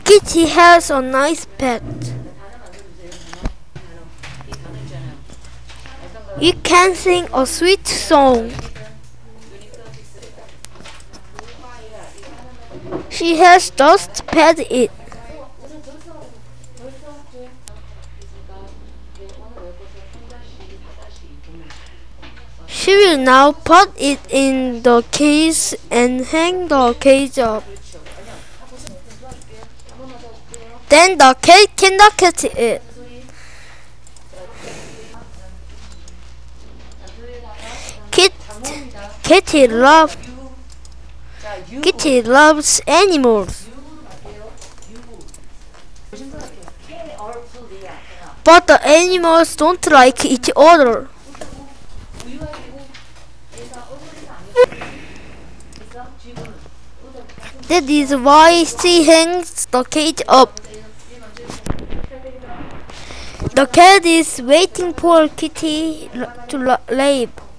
Kitty has a nice pet. It can sing a sweet song. She has just pet it. She will now put it in the case and hang the cage up. Then the cat can look at it. Kit, Kitty loves Kitty loves animals, but the animals don't like each other. That is why she hangs the cage up. The cat is waiting for Kitty to leave.